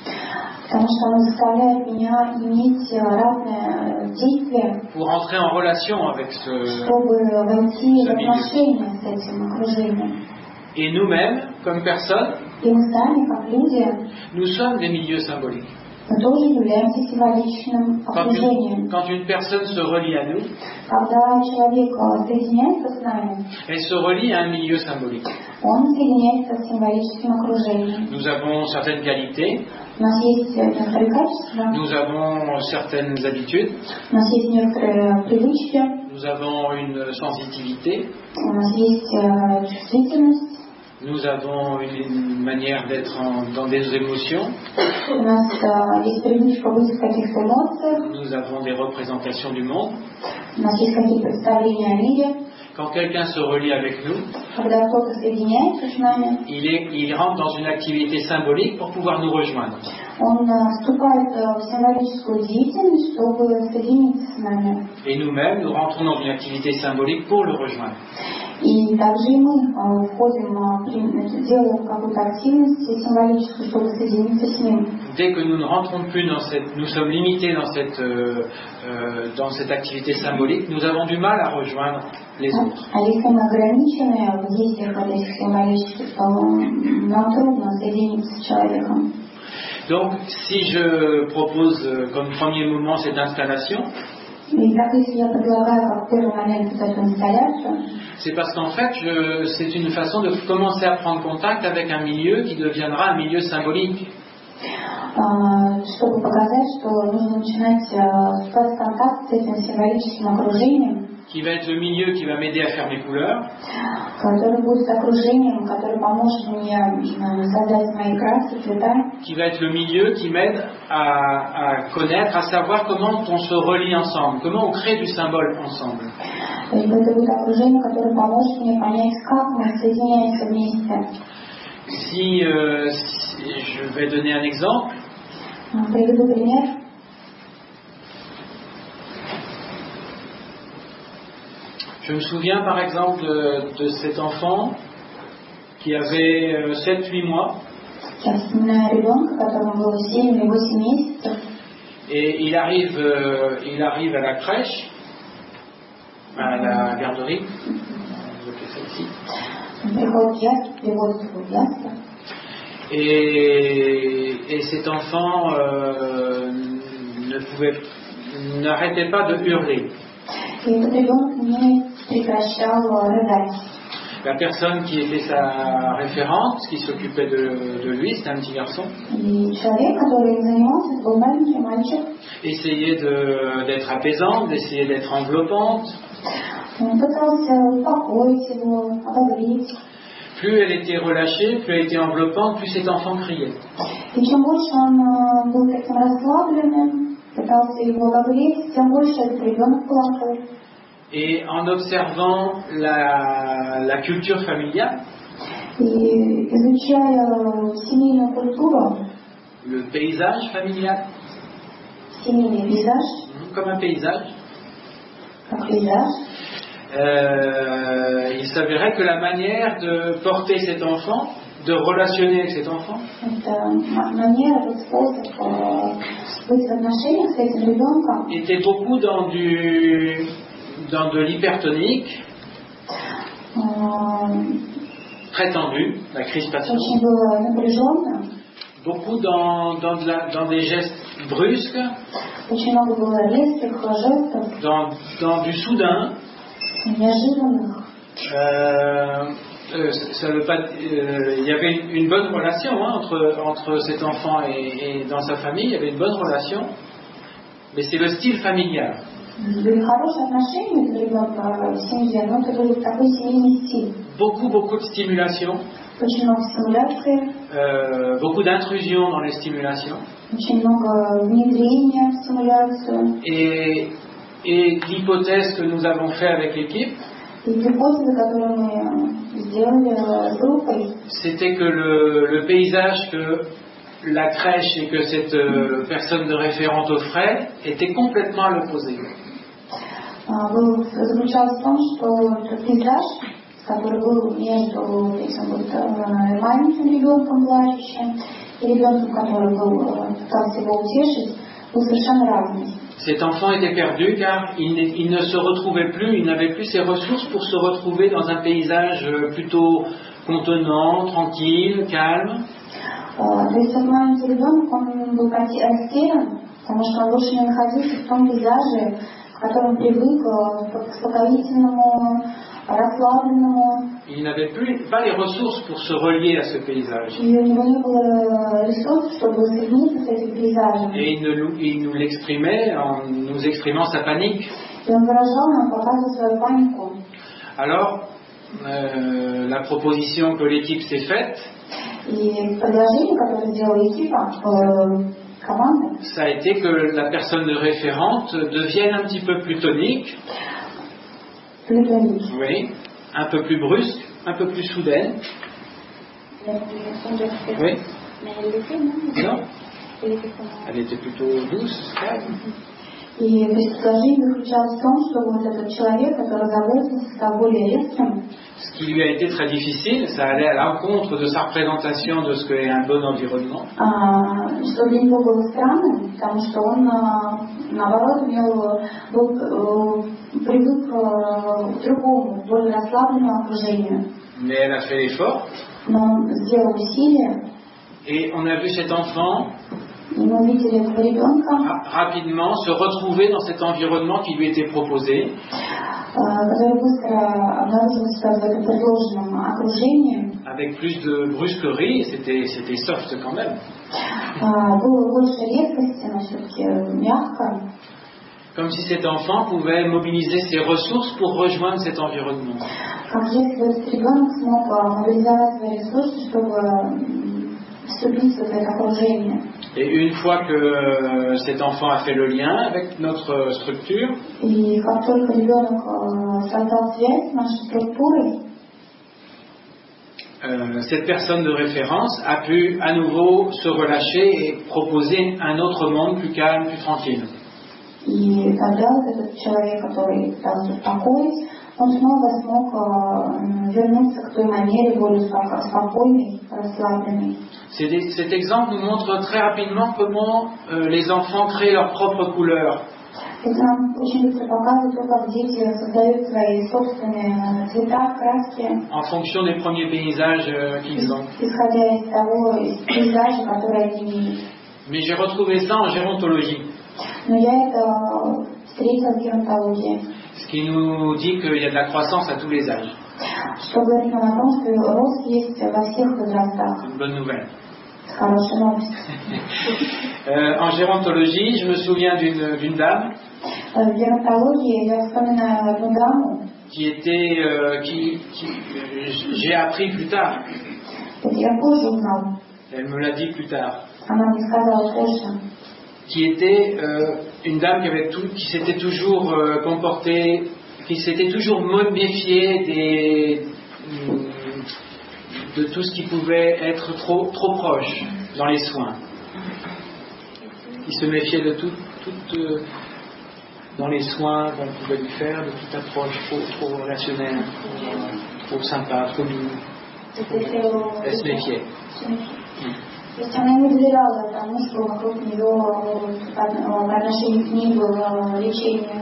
Потому что оно заставляет меня иметь разные действия. Pour entrer en relation avec ce, чтобы войти ce в milieu. отношения с этим окружением. Et nous-mêmes, comme personnes, И мы сами, как люди, nous sommes des milieux symboliques. мы тоже являемся символичным Quand окружением. une, quand une personne se relie à nous, Когда человек соединяется с нами, elle se relie à un milieu symbolique. он соединяется с символическим окружением. Nous avons certaines qualités, У нас есть некоторые качества, nous avons certaines habitudes, у нас есть некоторые привычки, nous avons une sensibilité, у нас есть э, чувствительность, nous avons une manière d'être en- dans des émotions, у нас э, есть привычка быть в каких-то эмоциях, nous avons des représentations du monde. у нас есть какие-то представления о мире. Quand quelqu'un se relie avec nous, Когда кто-то соединяется с нами, il, est, il rentre dans une activité symbolique pour pouvoir nous rejoindre. он э, вступает э, в символическую деятельность, чтобы соединиться с нами. Et nous-mêmes, nous rentrons dans une activité symbolique pour le rejoindre. И также и мы э, входим, э, при- делаем какую-то активность символическую, чтобы соединиться с ним. Dès que nous ne rentrons plus dans cette, nous sommes limités dans cette, euh, euh, dans cette activité symbolique, nous avons du mal à rejoindre les autres. А если мы ограничены в действиях вот этих символических, то нам трудно соединиться с человеком. Donc, si je propose euh, comme premier moment cette installation, И так, если я предлагаю как первый момент вот эту инсталляцию, c'est parce qu'en fait, je, c'est une façon de commencer à prendre contact avec un milieu qui deviendra un milieu symbolique. э, чтобы показать, что нужно начинать э, вступать в контакт с этим символическим окружением, qui va être le milieu qui va m'aider à faire mes couleurs, который будет окружением, который поможет мне э, создать мои краски, цвета, qui va être le milieu qui m'aide à, à connaître, à savoir comment on se relie ensemble, comment on crée du symbole ensemble. То есть это будет окружение, которое поможет мне понять, как мы соединяемся вместе. Si, euh, si je vais donner un exemple, Э, Приведу пример. Je me souviens par exemple de, de cet enfant qui avait sept huit mois. Я вспоминаю ребенка, которому было семь или восемь месяцев. Et il arrive, euh, il arrive à la crèche, à la garderie. Он приходит в ясли, приводит его в ясли. Et, et cet enfant euh, ne pouvait, n'arrêtait pas de hurler. И этот ребенок не прекращал рыдать. La personne qui était sa référente, qui s'occupait de, de lui, c'était un petit garçon, И человек, который им занимался, это был маленький мальчик. essayait de, d'être apaisante, d'essayer d'être enveloppante. Он пытался успокоить его, ободрить. Plus elle était relâchée, plus elle était enveloppante, plus cet enfant criait. И чем больше он был таким расслабленным, пытался его ободрить, тем больше этот ребенок плакал. Et en observant la, la culture familiale, И изучая семейную культуру, le paysage familial, семейный пейзаж, comme un paysage, как пейзаж, euh, il s'avérait que la manière de porter cet enfant, de relationner avec cet enfant, это манера, этот способ быть в отношениях с этим ребенком, était beaucoup dans du dans de l'hypertonique, très tendu, la crispation, очень было напряженно, beaucoup dans, dans, de la, dans des gestes brusques, очень много было резких жестов, dans, dans du soudain. неожиданных. Euh, euh, ça veut pas, euh, il y avait une, une bonne relation hein, entre, entre cet enfant et, et dans sa famille, il y avait une bonne relation, mais c'est le style familial. Были хорошие отношения с ребенком в семье, но это был такой семейный стиль. Beaucoup, beaucoup de stimulation, Очень много стимуляции, euh, beaucoup d'intrusion dans les stimulations, очень много внедрения в стимуляцию. et, et l'hypothèse que nous avons fait avec l'équipe, И гипотеза, которую мы сделали с группой, c'était que le, le paysage que la crèche et que cette euh, personne de référente offrait était complètement à l'opposé. был, заключался в том, что этот пейзаж, который был между этим вот, маленьким ребенком плачущим и ребенком, который был, пытался его утешить, был совершенно разный. Cet enfant était perdu car il, il ne se retrouvait plus, il n'avait plus ses ressources pour se retrouver dans un paysage plutôt contenant, tranquille, calme. То есть этот маленький ребенок, он был растерян, потому что он больше не находился в том пейзаже, в котором привык, к спокойному, расслабленному. Il n'avait plus pas les ressources pour se relier à ce paysage. И у него не было ресурсов, чтобы соединиться с этим пейзажем. Et il, ne, il nous l'exprimait en nous exprimant sa panique. И он выражал нам, показывал свою панику. Alors, euh, la proposition que l'équipe s'est faite, И предложение, которое сделала экипа, команда, ça a été que la personne de référente devienne un petit peu plus tonique, плутоник. oui, un peu plus brusque, un peu plus soudaine. Oui. Non, elle était plutôt douce, calme. И предложение заключалось в том, что вот этот человек, который заботился, стал более резким. Ce qui lui a été très difficile, ça allait à l'encontre de sa représentation de ce qu'est un bon environnement. Что для него было странным, потому что он, наоборот, имел, был, привык к другому, более расслабленному окружению. Mais elle a fait l'effort. Но он сделал усилия. Et on a vu cet enfant И мы увидели этого ребенка, rapidement se retrouver dans cet environnement qui lui était proposé. который быстро обнаружил себя в этом предложенном окружении. Avec plus de brusquerie, c'était, c'était soft quand même. Было больше резкости, но все-таки мягко. Comme si cet enfant pouvait mobiliser ses ressources pour rejoindre cet environnement. Как если этот ребенок смог мобилизовать свои ресурсы, чтобы вступить в это окружение. Et une fois que cet enfant a fait le lien avec notre structure, И как только ребенок создал связь с нашей структурой, euh, cette personne de référence a pu à nouveau se relâcher et proposer un autre monde plus calme, plus tranquille. И тогда вот этот человек, который пытался успокоить, он снова смог э, вернуться к той манере более спокойной, расслабленной. Cet exemple nous montre très rapidement comment euh, les enfants créent leurs propres couleurs. Это нам очень быстро показывает то, как дети создают свои собственные цвета, краски. En fonction des premiers paysages euh, qu'ils ont. Исходя из того, из пейзажа, который они видят. Mais j'ai retrouvé ça en gérontologie. Но я это встретила в геронтологии. Ce qui nous dit qu'il y a de la croissance à tous les âges. Что говорит нам о том, что рост есть во всех возрастах. Une bonne nouvelle. Хорошая новость. euh, en gérontologie, je me souviens d'une, d'une dame. В геронтологии я вспоминаю одну даму. Qui était, euh, qui, qui euh, j'ai appris plus tard. Это я позже узнала. Elle me l'a dit plus tard. Она мне сказала позже. Qui était euh, une dame qui avait tout, qui s'était toujours euh, comportée, qui s'était toujours méfiée des, de tout ce qui pouvait être trop, trop proche dans les soins. Il se méfiait de tout, tout euh, dans les soins qu'on pouvait lui faire, de toute approche trop, trop relationnelle, trop, trop sympa, trop doux. Elle se méfiait. То есть она не доверяла тому, что вокруг нее в отношении к ней было лечение.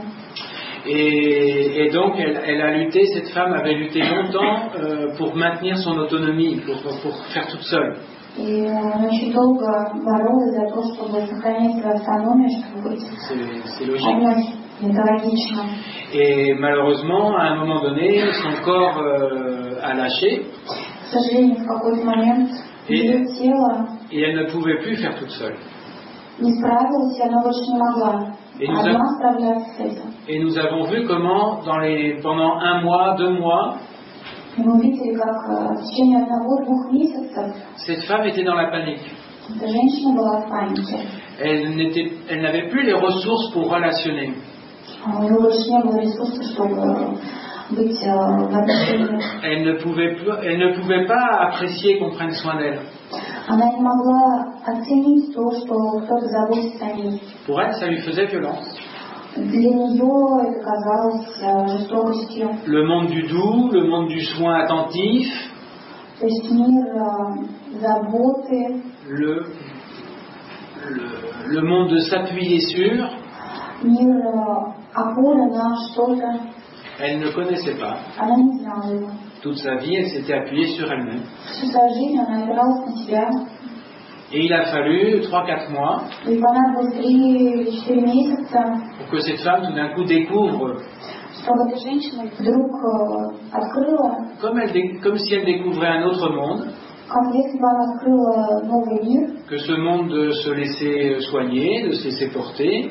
Et, et donc, elle, elle a lutté, cette femme avait lutté longtemps euh, pour maintenir son autonomie, pour, pour faire toute seule. И она очень долго боролась за то, чтобы сохранять свою автономию, чтобы быть одной. Это логично. Et malheureusement, à un moment donné, son corps euh, a lâché. К сожалению, в какой-то момент ее тело et elle ne pouvait plus faire toute seule. Не справилась, и она больше не могла. Et nous, Одна a... справляться с этим. et nous avons vu comment, dans les... pendant un mois, deux mois, И мы увидели, как в течение одного-двух месяцев cette femme était dans la panique. эта женщина была в панике. Elle, n'était... elle n'avait plus les ressources pour relationner. У нее больше не было ресурсов, чтобы быть в отношениях. Elle ne pouvait plus... elle ne pouvait pas apprécier qu'on prenne soin d'elle. Она не могла оценить то, что кто-то заботится о ней. Pour elle, ça lui faisait violence. Для нее это казалось жестокостью. Le monde du doux, le monde du soin attentif. То есть мир заботы. Le, le, le monde de s'appuyer sur. Мир опоры на что-то. Elle ne connaissait pas. Она не знала его. Toute sa vie, elle s'était appuyée sur elle-même. Всю свою жизнь она опиралась на себя. Et il a fallu trois quatre mois И понадобилось три-четыре месяца, pour que cette femme tout d'un coup découvre, чтобы эта женщина вдруг открыла, comme, elle, comme si elle découvrait un autre monde, как если бы она открыла новый мир, que ce monde de se laisser soigner, de se laisser porter,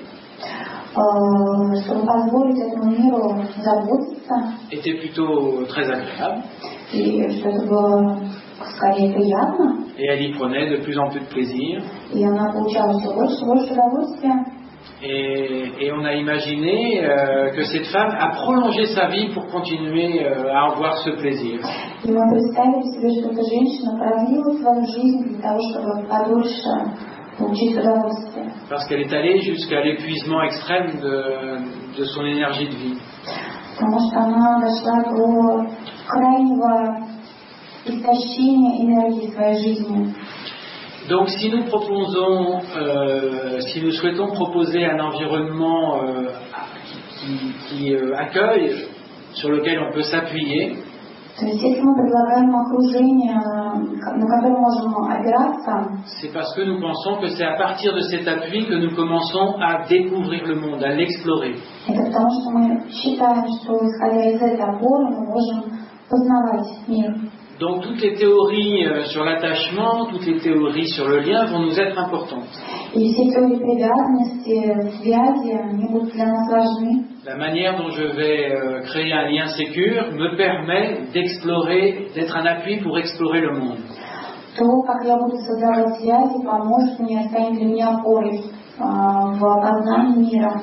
чтобы позволить этому миру заботиться, était plutôt très agréable. и что это было скорее приятно. Et elle y prenait de plus en plus de plaisir. И она получала все больше и больше удовольствия. Et, et on a imaginé euh, que cette femme a prolongé sa vie pour continuer euh, à avoir ce plaisir. И мы представили себе, что эта женщина продлила свою жизнь для того, чтобы подольше получить удовольствие. Parce qu'elle est allée jusqu'à l'épuisement extrême de, de son énergie de vie. Потому что она дошла до крайнего истощения энергии своей жизни. Donc si nous proposons, euh, si nous souhaitons proposer un environnement euh, qui, qui euh, accueille, sur lequel on peut s'appuyer, То есть, если мы предлагаем окружение, на которое можем опираться, c'est parce que nous pensons que c'est à partir de cet appui que nous commençons à découvrir le monde, à l'explorer. Это потому, что мы считаем, что исходя из этой опоры мы можем познавать мир. Donc toutes les théories euh, sur l'attachement, toutes les théories sur le lien vont nous être importantes. И все теории привязанности, связи, они будут для нас важны. La manière dont je vais euh, créer un lien sécure me permet d'explorer, d'être un appui pour explorer le monde. То, как я буду создавать связи, поможет мне, станет для меня опорой а, в познании мира.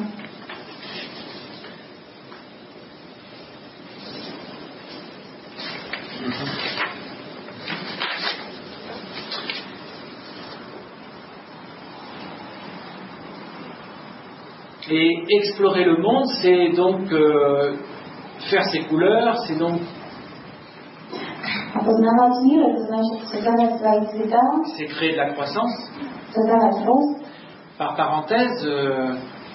Et explorer le monde, c'est donc euh, faire ses couleurs, c'est donc Опознавать мир, это значит создавать свои цвета, c'est créer de la croissance. создавать рост. Par parenthèse, euh,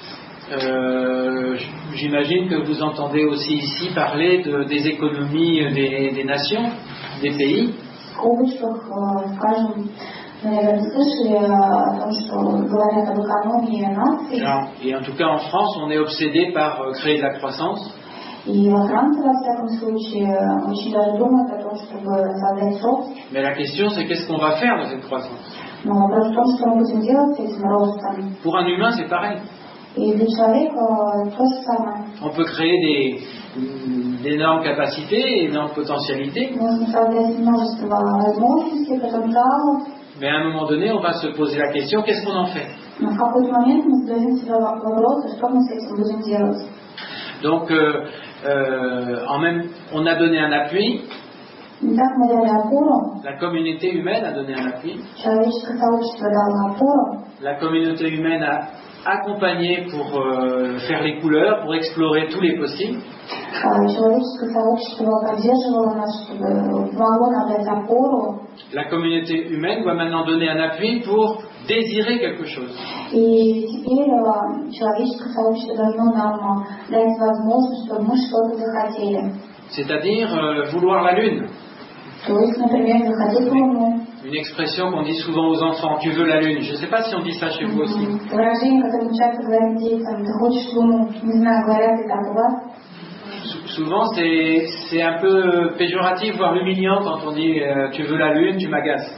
euh, j'imagine que vous entendez aussi ici parler de, des économies des, des nations, des pays. В скобочках, скажем, наверное, слышали о том, что говорят об экономии наций. Et en tout cas en France, on est obsédé par créer de la croissance. И во Франции, во всяком случае, очень даже думают о том, чтобы создать рост. Mais la question, c'est qu'est-ce qu'on va faire de cette croissance? Но вопрос в том, что мы будем делать с этим ростом. Pour un humain, c'est pareil. И для человека то же самое. On peut créer des, d'énormes capacités, d'énormes potentialités. Можно создать множество возможностей, потенциалов. Mais à un moment donné, on va se poser la question, qu'est-ce qu'on en fait? Но в какой-то момент мы задаем себе вопрос, что мы с этим будем делать. Donc, euh, euh, en même, on a donné un appui. Итак, мы дали опору. La communauté humaine a donné un appui. Человеческое сообщество дало опору. La communauté humaine a accompagné pour euh, faire les couleurs, pour explorer tous les possibles. Человеческое сообщество поддерживало нас, чтобы могло нам дать опору. La communauté humaine doit maintenant donner un appui pour désirer quelque chose. И теперь человеческое сообщество должно нам дать возможность, чтобы мы что-то захотели. C'est-à-dire euh, vouloir la lune. То есть, например, захотеть Луну. Une expression qu'on dit souvent aux enfants, tu veux la lune. Je ne sais pas si on dit ça chez vous aussi. Выражение, которое мы часто говорим детям, ты хочешь Луну, не знаю, говорят ли так у вас. Souvent, c'est, c'est un peu péjoratif, voire humiliant quand on dit euh, tu veux la lune, tu m'agaces.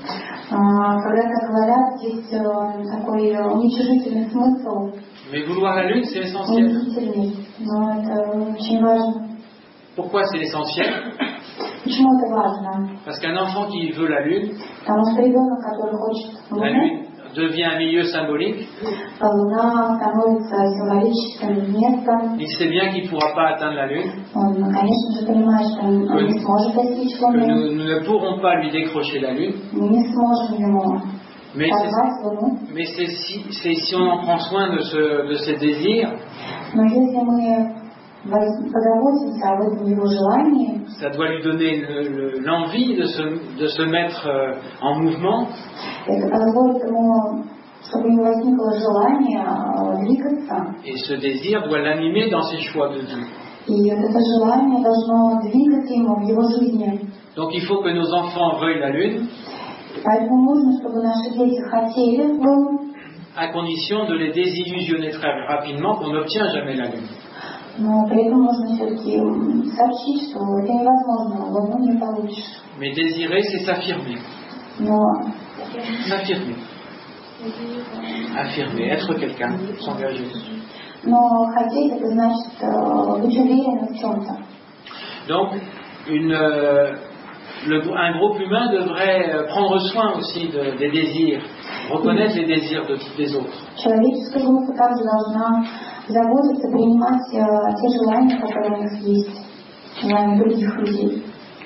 Когда так говорят, есть такой уничижительный смысл. Mais vouloir la lune, c'est essentiel. Унизительный, но это очень важно. Pourquoi c'est essentiel? Почему это важно? Parce qu'un enfant qui veut la lune, Потому что ребенок, который хочет la Луну, lune devient un milieu symbolique. Луна становится символическим местом. Il sait bien qu'il ne pourra pas atteindre la lune. Он, конечно же, понимает, что он Oui. не сможет достичь Que Луны. nous, nous ne pourrons pas lui décrocher la lune. Мы не сможем ему Mais позвать Луну. c'est, mais c'est si, c'est si on en prend soin de, ce, de ces désirs, Но если мы позаботимся об этом его желании, ça doit lui donner le, le, l'envie de se, de se mettre euh, en mouvement. это позволит ему, чтобы у него возникло желание э, двигаться. Et ce désir doit l'animer dans ses choix de vie. И вот это желание должно двигать ему в его жизни. Donc il faut que nos enfants veuillent la lune, Поэтому нужно, чтобы наши дети хотели Луну, à condition de les désillusionner très rapidement qu'on n'obtient jamais la lune. но при этом нужно все-таки сообщить, что это невозможно, Луну не получишь. Mais désirer, c'est s'affirmer. Но S'affirmer. Affirmer, être quelqu'un, s'engager. Но хотеть, это значит э, быть уверенным в чем-то. Donc, une, euh, le, un groupe humain devrait prendre soin aussi de, des désirs, reconnaître les désirs de, des autres. Человеческая группа также должна заботиться, принимать э, те желания, которые у них есть, желания других людей.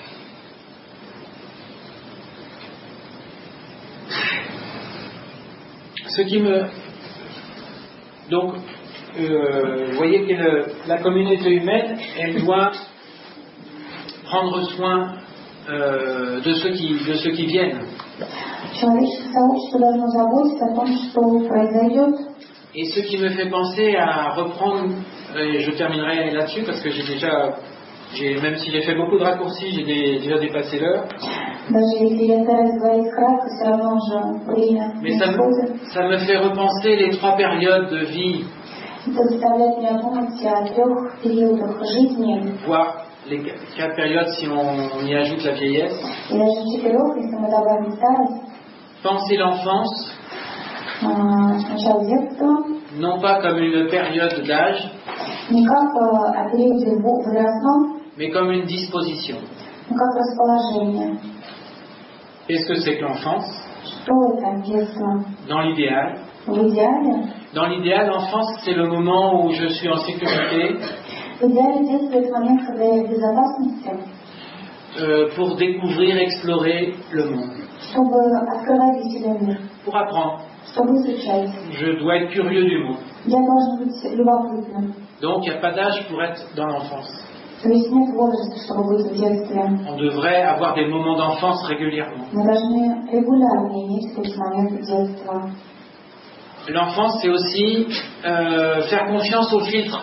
Ce qui me... Donc, euh, vous voyez que le, la communauté humaine, elle doit prendre soin euh, de, ceux qui, de ceux qui viennent. Человеческое сообщество должно заботиться о том, что произойдет. Et ce qui me fait penser à reprendre, et je terminerai là-dessus parce que j'ai déjà, j'ai, même si j'ai fait beaucoup de raccourcis, j'ai des, déjà dépassé l'heure. Даже если я стараюсь говорить кратко, все равно уже время Mais не ça уходит. me, ça me fait repenser les trois périodes de vie, Это заставляет меня думать о трех периодах жизни, voire les quatre périodes si on, on y ajoute la vieillesse. и даже четырех, если мы добавим старость. Penser l'enfance, А, Сначала детство, non pas comme une période d'âge, не как э, о периоде возрастном, mais comme une disposition. но как расположение. Qu'est-ce que c'est que l'enfance? Что это детство? Dans l'idéal. В идеале, Dans l'idéal, l'enfance, c'est le moment où je suis en sécurité, в идеале детство это момент, когда я в безопасности, euh, pour découvrir, explorer le monde, чтобы открывать для себя мир, pour apprendre. чтобы изучать. Je dois être curieux du monde. Я должен быть любопытным. Donc, il n'y a pas d'âge pour être dans l'enfance. То есть нет возраста, чтобы быть в детстве. On devrait avoir des moments d'enfance régulièrement. Мы должны регулярно иметь эти моменты детства. L'enfance, c'est aussi euh, faire confiance aux filtres.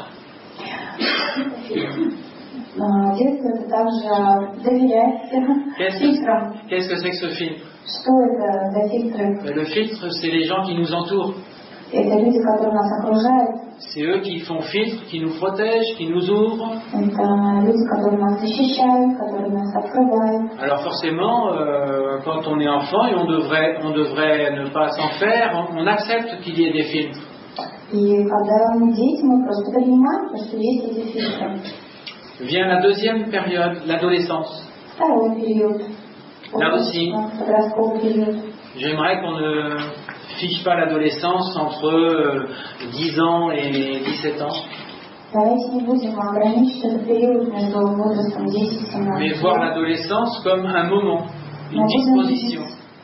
Детство — это также доверять фильтрам. Qu'est-ce que c'est que ce filtre? Что это за фильтры? Le filtre, c'est les gens qui nous entourent. Это люди, которые нас окружают. C'est eux qui font filtre, qui nous protègent, qui nous ouvrent. Это люди, которые нас защищают, которые нас открывают. Alors forcément, euh, quand on est enfant et on devrait, on devrait ne pas s'en faire, on, on accepte qu'il y ait des filtres. И когда мы дети, мы просто принимаем, что есть эти фильтры. Vient la deuxième période, l'adolescence. Второй период. Là aussi, Подростковый период. j'aimerais qu'on ne fiche pas l'adolescence entre euh, dix ans et dix-sept ans. Давайте не будем ограничить этот период между возрастом десять и семнадцать. Mais voir l'adolescence comme un moment, une disposition.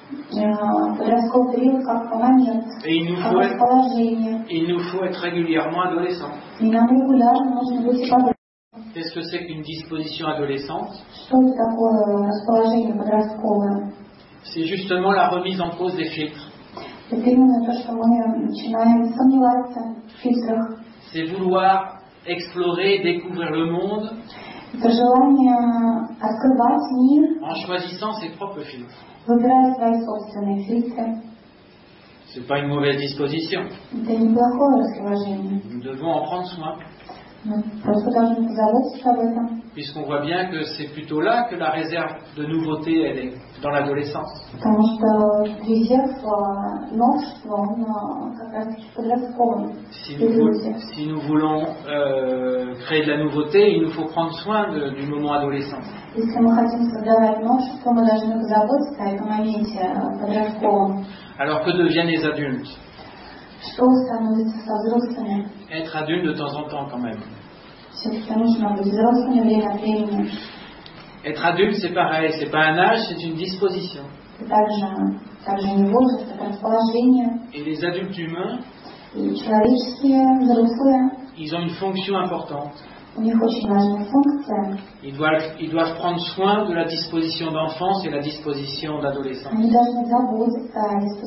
Подростковый период как момент, Et il nous как faut être, расположение. il nous faut être régulièrement adolescents. И нам регулярно нужно быть подростком. Qu'est-ce que c'est qu'une disposition adolescente? Что это такое расположение подростковое? C'est justement la remise en cause des filtres. Это именно то, что мы начинаем сомневаться в фильтрах. C'est vouloir explorer, découvrir le monde. Это желание открывать мир, en choisissant ses propres filtres. выбирая свои собственные фильтры. C'est pas une mauvaise disposition. Это неплохое расположение. Nous devons en prendre soin. Мы просто должны позаботиться об этом. Puisqu'on voit bien que c'est plutôt là que la réserve de nouveauté, elle est dans l'adolescence. Потому что резерв новшества, он как раз в подростковом периоде. Si nous voulons euh, créer de la nouveauté, il nous faut prendre soin de, du moment adolescent. Если мы хотим создавать новшество, мы должны позаботиться о этом моменте подростковом. Alors que deviennent les adultes? Что становится со взрослыми? Être adulte de temps en temps quand même. Все-таки нужно быть взрослыми время от времени. Être adulte, c'est pareil, c'est pas un âge, c'est une disposition. Это также, также не возраст, это расположение. Et les adultes humains, И человеческие, взрослые, ils ont une fonction importante. у них очень важная функция. Ils doivent, ils doivent prendre soin de la disposition d'enfance et la disposition d'adolescence. Они должны заботиться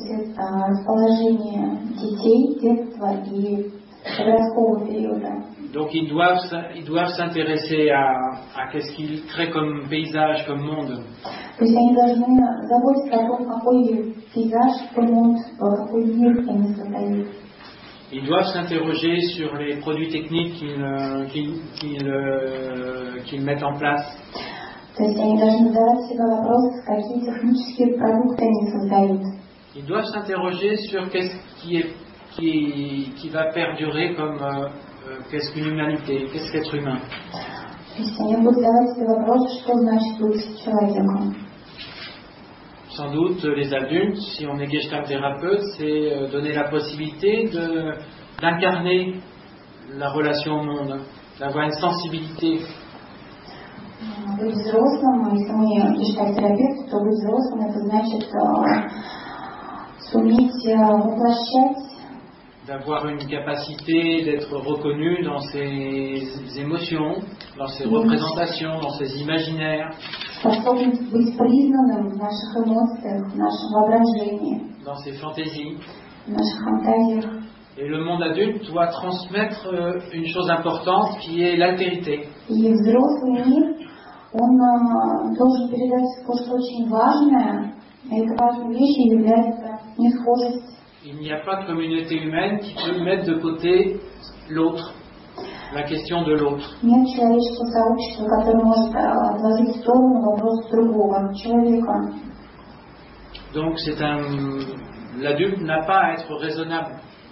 о расположении детей, детства и подросткового периода. Donc ils doivent, ils doivent s'intéresser à, à qu'est-ce qu'ils créent comme paysage, comme monde. То есть они должны заботиться о том, какой пейзаж, какой мир, какой мир они создают. Ils doivent s'interroger sur les produits techniques qu'ils, qu'ils, qu'ils, qu'ils mettent en place. То есть они должны задавать себе вопрос, какие технические продукты они создают. Ils doivent s'interroger sur qu'est-ce qui, est, qui, qui va perdurer comme euh, qu'est-ce qu'une humanité, qu'est-ce qu'être humain. То есть они будут задавать себе вопрос, что значит быть человеком. Sans doute, les adultes, si on est gestalt thérapeute, c'est donner la possibilité de, d'incarner la relation au monde, d'avoir une sensibilité. Быть взрослым, если мы гештальт-терапевты, то быть взрослым — это значит суметь воплощать, d'avoir une capacité d'être reconnu dans ses émotions, dans ses représentations, dans ses imaginaires, способность быть признанным в наших эмоциях, в нашем воображении, dans ses fantaisies. в наших фантазиях. Et le monde adulte doit transmettre une chose importante qui est l'altérité. И взрослый мир, он должен передать то, что очень важное, и этой важной вещью является несхожесть. Il n'y a pas de communauté humaine qui peut mettre de côté l'autre, la question de l'autre. Нет человеческого сообщества, которое может отложить в сторону вопрос другого человека. Donc c'est un, l'adulte n'a pas à être raisonnable.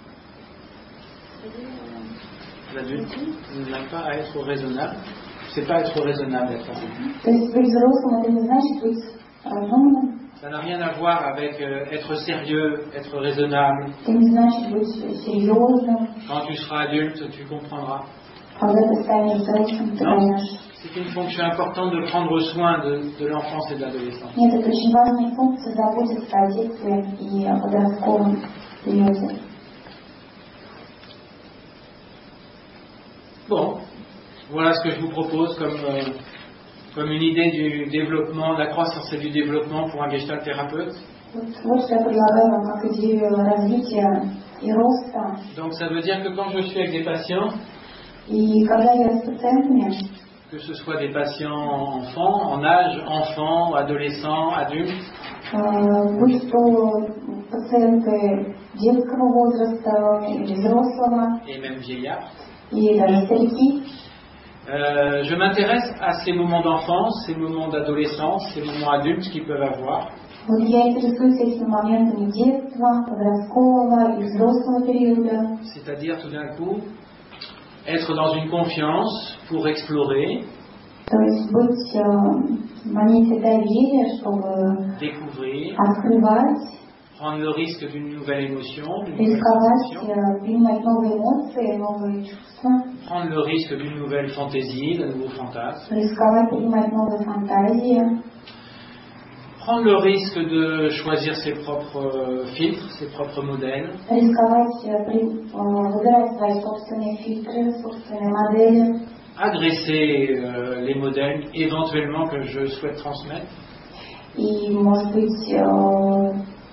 L'adulte n'a pas à être raisonnable. C'est pas être raisonnable d'être adulte. То есть быть взрослым — это не значит быть разумным. Ça n'a rien à voir avec euh, être sérieux, être raisonnable. Это не значит быть серьезным. Quand tu seras adulte, tu comprendras. Когда ты станешь взрослым, ты поймешь. C'est une fonction importante de prendre soin de, de l'enfance et de l'adolescence. Нет, это очень важная функция — заботиться о детстве и о подростковом периоде. Bon, Voilà ce que je vous propose comme, euh, comme une idée du développement, de la croissance et du développement pour un gestalt thérapeute. Вот что я предлагаю вам как идею развития и роста. Donc ça veut dire que quand je suis avec des patients, И когда я с пациентами, que ce soit des patients enfants, en âge, enfants, adolescents, adultes, э, будь то пациенты детского возраста или взрослого, et même vieillards, и даже старики, euh, je m'intéresse à ces moments d'enfance, ces moments d'adolescence, ces moments adultes qu'ils peuvent avoir. вот я интересуюсь этими моментами детства, подросткового и взрослого периода. C'est-à-dire tout d'un coup, être dans une confiance pour explorer, То есть быть э, в моменте доверия, чтобы découvrir, открывать, prendre le risque d'une nouvelle émotion, d'une nouvelle рисковать, sensation, э, принимать новые эмоции, новые чувства, prendre le risque d'une nouvelle fantaisie, d'un nouveau fantasme, рисковать, принимать новые фантазии, prendre le risque de choisir ses propres euh, filtres, ses propres modèles, рисковать, э, при- э, выбирать свои собственные фильтры, собственные модели, agresser euh, les modèles éventuellement que je souhaite transmettre, и, может быть, э,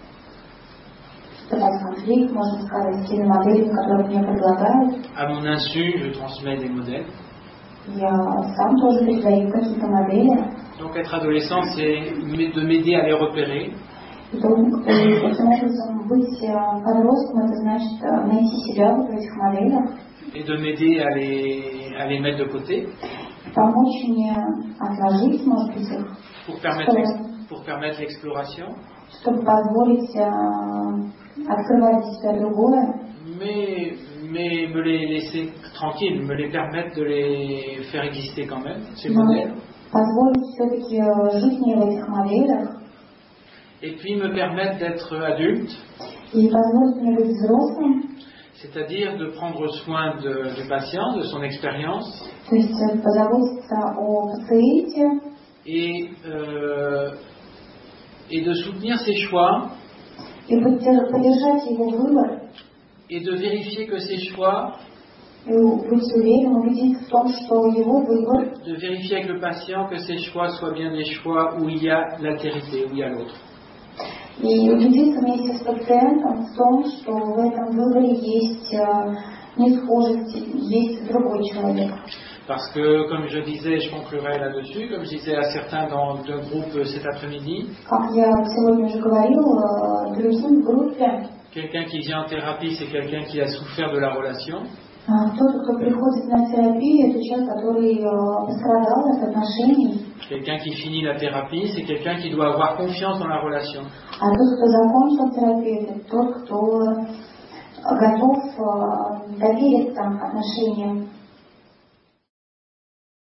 вступать в конфликт, можно сказать, с теми моделями, которые мне предлагают. à mon insu, je transmets des modèles. Я сам тоже передаю какие-то модели. Donc être adolescent, c'est de m'aider à les repérer, И то- и таким образом быть э, подростком, это значит э, найти себя вот в этих моделях, et de m'aider à les, à les mettre de côté помочь мне отложить, может быть, их, pour permettre, l'ex- pour permettre l'exploration, чтобы позволить э, открывать для себя другое, mais, mais me les laisser tranquilles, me les permettre de les faire exister quand même, ces но modèles, позволить все-таки э, жить мне в этих моделях et puis me permettre d'être adulte, и позволить мне быть взрослым, c'est-à-dire de prendre soin de, du patient, de son expérience, то есть э, позаботиться о пациенте et, euh, et de soutenir ses choix, и поддерж- поддержать его выбор, et de vérifier que ses choix, и быть уверенным, убедиться в том, что его выбор, de vérifier avec le patient que ses choix soient bien des choix où il y a l'altérité, où il y a l'autre. и убедиться вместе с пациентом в том, что в этом выборе есть э, несхожесть, есть другой человек. Parce que, comme je disais, je conclurai là-dessus, comme je disais à certains dans le groupe cet après-midi, Как я сегодня уже говорил, э, другим в группе, quelqu'un qui vient en thérapie, c'est quelqu'un qui a souffert de la relation. э, кто-то, кто приходит на терапию, это человек, который э, пострадал от отношений, Quelqu'un qui finit la thérapie, c'est quelqu'un qui doit avoir confiance dans la relation. а тот, кто закончил терапию, это тот, кто готов э, довериться отношениям.